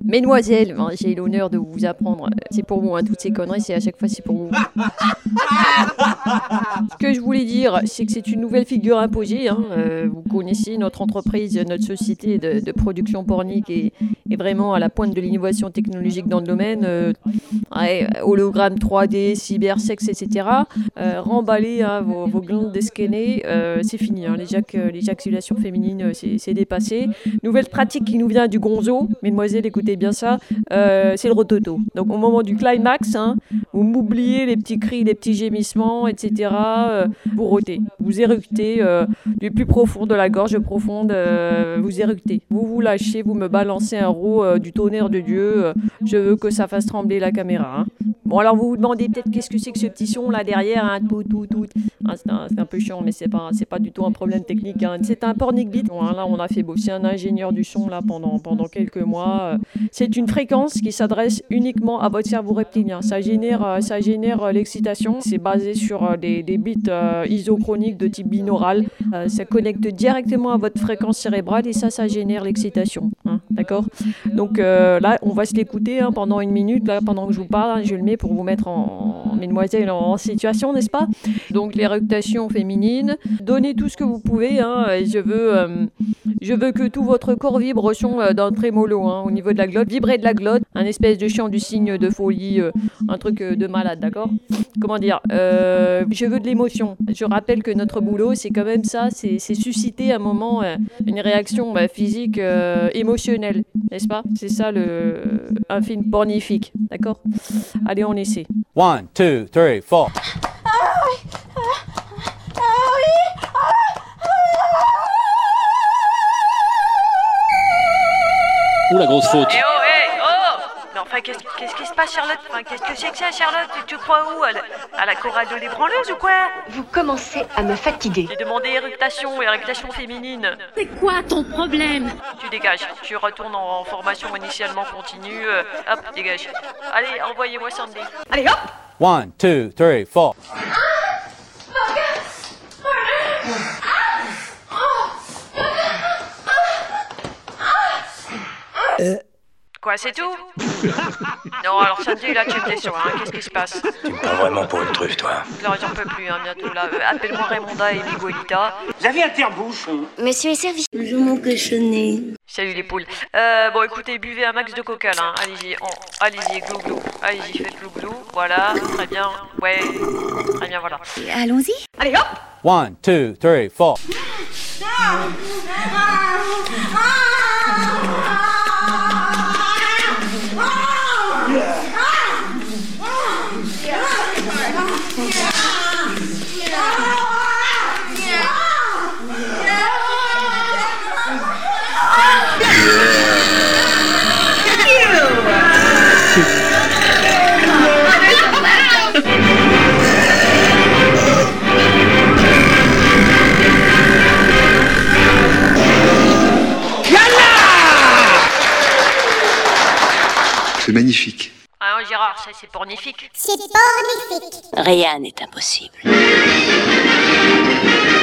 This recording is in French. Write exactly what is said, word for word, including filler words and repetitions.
Mesdemoiselles, hein, j'ai l'honneur de vous apprendre. C'est pour vous, hein, toutes ces conneries, c'est à chaque fois, c'est pour vous. Ce que je voulais dire, c'est que c'est une nouvelle figure imposée. Hein. Euh, vous connaissez notre entreprise, notre société de, de production pornique est, est vraiment à la pointe de l'innovation technologique dans le domaine. Euh, ouais, hologramme trois D, cybersex, et cetera. Euh, remballez hein, vos, vos glandes d'esquené, euh, c'est fini. Hein. L'éjac, l'éjaculation féminine, c'est, c'est dépassé. Nouvelle pratique qui nous vient du gonzo. Mesdemoiselles, écoutez bien ça. Euh, c'est le rototo. Donc au moment du climax, hein, vous m'oubliez les petits cris, les petits gémissements, et cetera. Euh, vous rotez, vous éructez euh, du plus profond de la gorge profonde, euh, vous éructez. Vous vous lâchez, vous me balancez un roux euh, du tonnerre de Dieu. Euh, je veux que ça fasse trembler la caméra. Hein. Bon, alors vous vous demandez peut-être qu'est-ce que c'est que ce petit son là derrière, hein, tout, tout, tout. Ah, c'est, un, c'est un peu chiant, mais c'est pas, c'est pas du tout un problème technique. Hein. C'est un pornic beat. Bon, hein, là, on a fait bosser un ingénieur du son là pendant, pendant quelques mois. C'est une fréquence qui s'adresse uniquement à votre cerveau reptilien. Ça génère, ça génère l'excitation. C'est basé sur des, des bits euh, isochroniques de type binaural. Euh, ça connecte directement à votre fréquence cérébrale et ça, ça génère l'excitation. Hein, d'accord ? Donc euh, là, on va se l'écouter hein, pendant une minute. Là, pendant que je vous parle, hein, je le mets pour vous mettre en, en mesdemoiselles en, en situation, n'est-ce pas ? Donc l'éructation féminine. Donnez tout ce que vous pouvez. Hein, et je veux, euh, je veux que tout votre corps vibre au son euh, d'un trémolo hein, au niveau de la glotte. Vibrer de la glotte, un espèce de chant du signe de folie, euh, un truc euh, de malade, d'accord ? Comment dire euh, Je veux de l'émotion. Je rappelle que notre boulot, c'est quand même ça, c'est, c'est susciter à un moment euh, une réaction bah, physique, euh, émotionnelle, n'est-ce pas ? C'est ça le, un film pornifique, d'accord ? Allez, on essaie. One, two, three, four. Ah oui, ah, ah oui, ah, Ou la grosse faute. Eh oh, eh, oh Mais enfin, qu'est-ce, qu'est-ce qui se passe, Charlotte enfin, qu'est-ce que c'est que ça, Charlotte tu, tu crois où à la, à la chorale de l'ébranleuse ou quoi ? Vous commencez à me fatiguer. J'ai demandé éructation, éructation féminine. C'est quoi ton problème ? Tu dégages, tu retournes en, en formation initialement continue. Euh, hop, dégage. Allez, envoyez-moi Sandy. allez hop. One, two, three, four. Quoi, c'est tout ? Non, alors Sandy, là, tu me déçois, hein. Qu'est-ce qui se passe ? Tu me prends vraiment pour une truffe, toi. Là, j'en peux plus, hein, bientôt, là. Euh, appelle-moi Raymonda et Miguelita. Vous avez un tire-bouchon. Monsieur est servi. Je m'en cochonner. Salut les poules. Euh, bon, écoutez, buvez un max de coca, là. Hein. Allez-y, en... allez-y, glou glou. Allez-y, faites glou glou. Voilà, très bien. Ouais, très bien, voilà. Allons-y. Allez hop. One, two, three, four. C'est magnifique. Ah non, Gérard, ça c'est pornifique. C'est pornifique. Rien n'est impossible.